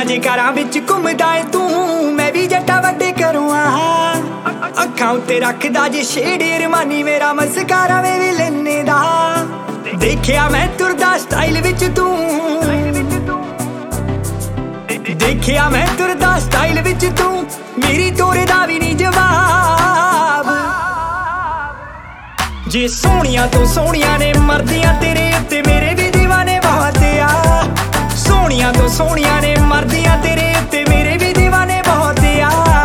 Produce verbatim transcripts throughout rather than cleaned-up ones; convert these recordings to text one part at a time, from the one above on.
ਗਲੀਆਂ ਜੇ ਘਰਾਂ ਵਿੱਚ ਘੁੰਮਦਾ ਏ ਤੂੰ, ਮੈਂ ਵੀ ਜੱਟਾ ਵੱਡੇ ਘਰੋਂ ਆ। ਅੱਖਾਂ ਉੱਤੇ ਰੱਖਦਾ ਜੇ ਸ਼ੇਡ ਰਮਾਨੀ, ਮੇਰਾ ਮਸਕਾਰਾ ਵੇ ਵੀ ਲੈਨੇ ਦਾ। ਦੇਖਿਆ ਮੈਂ ਤੁਰਦਾ ਸਟਾਈਲ ਵਿੱਚ ਤੂੰ, ਦੇਖਿਆ ਮੈਂ ਤੁਰਦਾ ਸਟਾਈਲ ਵਿੱਚ ਤੂੰ, ਮੇਰੀ ਤੋਰੇ ਦਾ ਵੀ ਨਹੀਂ ਜਵਾਬ। ਜੇ ਸੋਹਣੀਆਂ ਤੋਂ ਸੋਹਣੀਆਂ ਨੇ ਮਰਦੀਆਂ ਤੇਰੇ ਉੱਤੇ, ਮੇਰੇ ਵੀ دیਵਾਨੇ ਬਹੁਤ ਆ। ਸੋਹਣੀਆਂ ਤੋਂ ਸੋਹਣੀਆਂ ਨੇ ਮਰਦੀਆਂ ਤੇਰੇ ਉੱਤੇ, ਮੇਰੇ ਵੀ دیਵਾਨੇ ਬਹੁਤ ਆ।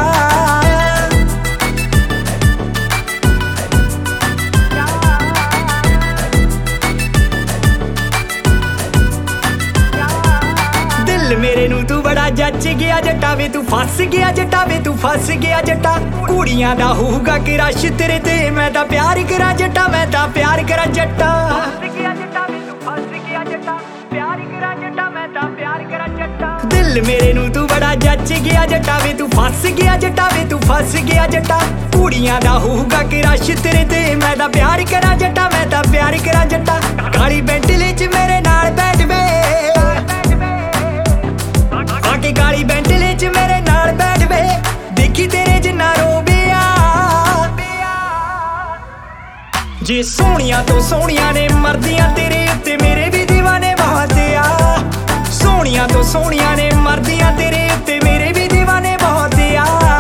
ਦਿਲ ਮੇਰੇ ਨੂੰ ਤੂੰ ਬੜਾ ਜੱਜ ਗਿਆ ਜੱਟਾ ਵੇ, ਤੂੰ ਫਸ ਗਿਆ ਜੱਟਾ ਵੇ, ਤੂੰ ਫਸ ਗਿਆ ਜੱਟਾ। ਕੁੜੀਆਂ ਦਾ ਹੋਊਗਾ ਕਿ ਰਸ਼ ਤੇਰੇ ਤੇ, ਮੈਂ ਤਾਂ ਪਿਆਰ ਕਰਾਂ ਜੱਟਾ, ਮੈਂ ਤਾਂ ਪਿਆਰ ਕਰਾਂ ਜੱਟਾ। ਦਿਲ ਮੇਰੇ ਨੂੰ ਤੂੰ ਬੜਾ ਜੱਜ ਗਿਆ ਜੱਟਾ ਵੇ, ਤੂੰ ਫਸ ਗਿਆ ਜੱਟਾ ਵੇ, ਤੂੰ ਫਸ ਗਿਆ ਜੱਟਾ। ਕੁੜੀਆਂ ਦਾ ਹੋਊਗਾ ਕਿ ਰਸ਼ ਤੇਰੇ ਤੇ, ਮੈਂ ਤਾਂ ਪਿਆਰ ਕਰਾਂ ਜੱਟਾ, ਮੈਂ ਤਾਂ ਪਿਆਰ ਕਰਾਂ ਜੱਟਾ। ਕਾਲੀ ਬੈਂਟਲੀ ਚ ਮੇਰੇ ਨਾਲ ਬੈਠ ਵੇ, ਆ ਕੇ ਕਾਲੀ ਬੈਂਟਲੀ ਚ ਮੇਰੇ ਨਾਲ ਬੈਠ ਵੇ, ਦੇਖੀ ਤੇਰੇ ਜਿੰਨਾ ਰੋਬਿਆ। ਜੇ ਸੋਹਣੀਆਂ ਤੋਂ ਸੋਹਣੀਆਂ ਨੇ ਮਰਦੀਆਂ ਤੇਰੇ ਉੱਤੇ, ਮੇਰੇ ਵੀ دیਵਾਨੇ ਬਹੁਤ ਆ। ਸੋਹਣੀਆਂ ਤੋਂ ਸੋਹਣੀਆਂ ਨੇ ਮਰਦੀਆਂ ਤੇਰੇ ਉੱਤੇ, ਮੇਰੇ ਵੀ دیਵਾਨੇ ਬਹੁਤ ਆ।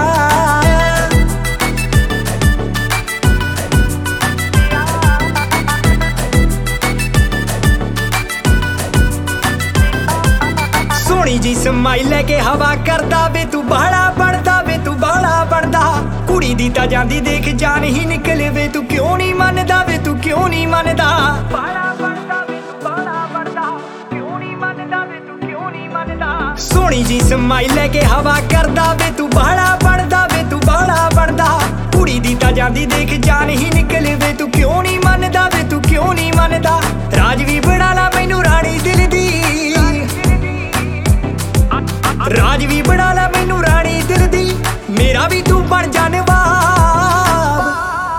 ਸੋਹਣੀ ਜੀ ਸਮਾਈਲ ਲੈ ਕੇ ਹਵਾ ਕਰਦਾ ਵੇ, ਤੂੰ ਬਾਹਲਾ ਬਣਦਾ ਵੇ, ਤੂੰ ਬਾਹਲਾ ਬਣਦਾ। ਕੁੜੀ ਦੀ ਤਾਂ ਜਾਂਦੀ ਦੇਖ ਜਾਨ ਹੀ ਨਿਕਲੇ ਵੇ, ਤੂੰ ਕਿਉਂ ਨਹੀਂ ਮੰਨਦਾ ਵੇ, ਤੂੰ ਕਿਉਂ ਨਹੀਂ ਮੰਨਦਾ। ਬਾਹਲਾ ਬਣਦਾ ਵੇ, ਤੂੰ ਬਾਹਲਾ ਬਣਦਾ, ਕਿਉਂ ਨਹੀਂ ਮੰਨਦਾ ਵੇ, ਤੂੰ ਕਿਉਂ ਨਹੀਂ ਮੰਨਦਾ। ਸੋਹਣੀ ਜੀ ਸਮਾਈਲ ਲੈ ਕੇ ਹਵਾ ਕਰਦਾ ਵੇ, ਤੂੰ ਬਾਹਲਾ ਬਣਦਾ ਵੇ, ਤੂੰ ਬਾਹਲਾ ਬਣਦਾ। ਕੁੜੀ ਦੀ ਤਾਂ ਜਾਂਦੀ ਦੇਖ ਜਾਨ ਹੀ ਨਿਕਲੇ ਵੇ, ਤੂੰ ਕਿਉਂ ਨਹੀਂ ਮੰਨਦਾ ਵੇ, ਤੂੰ ਕਿਉਂ ਨਹੀਂ ਮੰਨਦਾ। ਰਾਜ ਵੀ ਬਣਾ ਲਾ ਮੈਨੂੰ ਰਾਣੀ ਦਿਲ ਦੀ, ਰਾਜ ਵੀ ਬਣਾ ਲੈ ਮੈਨੂੰ ਰਾਣੀ ਦਿਲ ਦੀ, ਮੇਰਾ ਵੀ ਤੂੰ ਬਣ ਜਾ ਨਵਾਬ।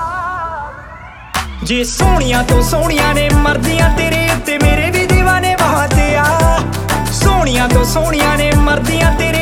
ਜੇ ਸੋਹਣੀਆਂ ਤੋਂ ਸੋਹਣੀਆਂ ਨੇ ਮਰਦੀਆਂ ਤੇਰੇ ਉੱਤੇ, ਮੇਰੇ ਵੀ دیਵਾਨੇ ਬਹੁਤ ਆ। ਸੋਹਣੀਆਂ ਤੋਂ ਸੋਹਣੀਆਂ ਨੇ ਮਰਦੀਆਂ ਤੇਰੇ